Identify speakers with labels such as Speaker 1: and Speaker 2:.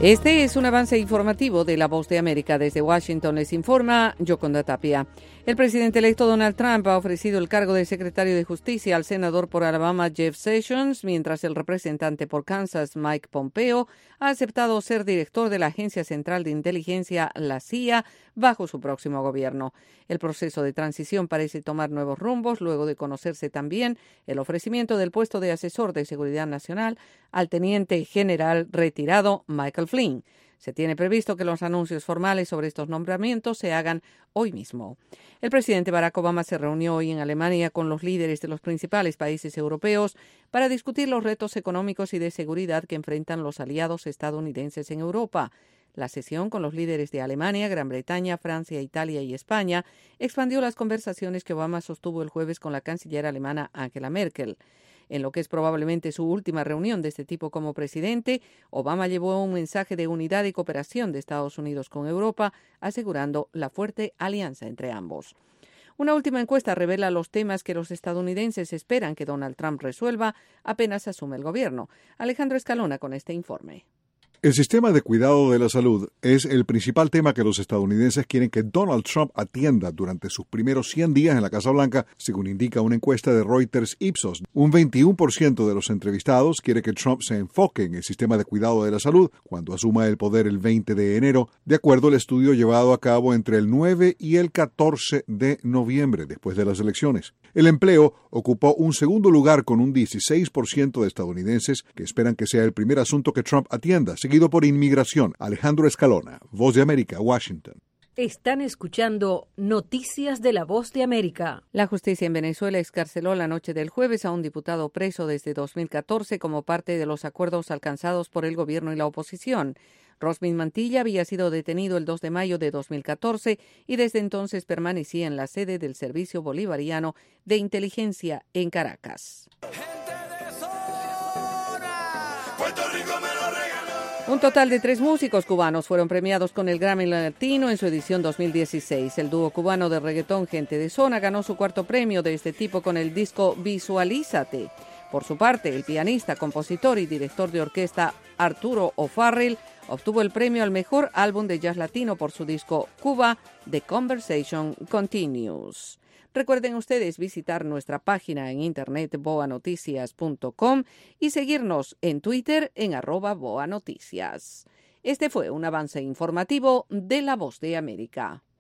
Speaker 1: Este es un avance informativo de La Voz de América. Desde Washington les informa Yoconda Tapia. El presidente electo Donald Trump ha ofrecido el cargo de secretario de Justicia al senador por Alabama Jeff Sessions, mientras el representante por Kansas Mike Pompeo ha aceptado ser director de la Agencia Central de Inteligencia, la CIA, bajo su próximo gobierno. El proceso de transición parece tomar nuevos rumbos luego de conocerse también el ofrecimiento del puesto de asesor de seguridad nacional al teniente general retirado Michael Flynn. Se tiene previsto que los anuncios formales sobre estos nombramientos se hagan hoy mismo. El presidente Barack Obama se reunió hoy en Alemania con los líderes de los principales países europeos para discutir los retos económicos y de seguridad que enfrentan los aliados estadounidenses en Europa. La sesión con los líderes de Alemania, Gran Bretaña, Francia, Italia y España expandió las conversaciones que Obama sostuvo el jueves con la canciller alemana Angela Merkel. En lo que es probablemente su última reunión de este tipo como presidente, Obama llevó un mensaje de unidad y cooperación de Estados Unidos con Europa, asegurando la fuerte alianza entre ambos. Una última encuesta revela los temas que los estadounidenses esperan que Donald Trump resuelva apenas asume el gobierno. Alejandro Escalona con este informe.
Speaker 2: El sistema de cuidado de la salud es el principal tema que los estadounidenses quieren que Donald Trump atienda durante sus primeros 100 días en la Casa Blanca, según indica una encuesta de Reuters Ipsos. Un 21% de los entrevistados quiere que Trump se enfoque en el sistema de cuidado de la salud cuando asuma el poder el 20 de enero, de acuerdo al estudio llevado a cabo entre el 9 y el 14 de noviembre, después de las elecciones. El empleo ocupó un segundo lugar con un 16% de estadounidenses que esperan que sea el primer asunto que Trump atienda, seguido por inmigración. Alejandro Escalona, Voz de América, Washington.
Speaker 3: Están escuchando Noticias de la Voz de América.
Speaker 1: La justicia en Venezuela excarceló la noche del jueves a un diputado preso desde 2014 como parte de los acuerdos alcanzados por el gobierno y la oposición. Rosmin Mantilla había sido detenido el 2 de mayo de 2014 y desde entonces permanecía en la sede del Servicio Bolivariano de Inteligencia en Caracas. Un total de 3 músicos cubanos fueron premiados con el Grammy Latino en su edición 2016. El dúo cubano de reggaetón Gente de Zona ganó su 4º premio de este tipo con el disco Visualízate. Por su parte, el pianista, compositor y director de orquesta Arturo O'Farrill obtuvo el premio al mejor álbum de jazz latino por su disco Cuba, The Conversation Continues. Recuerden ustedes visitar nuestra página en internet boanoticias.com y seguirnos en Twitter en @boanoticias. Este fue un avance informativo de La Voz de América.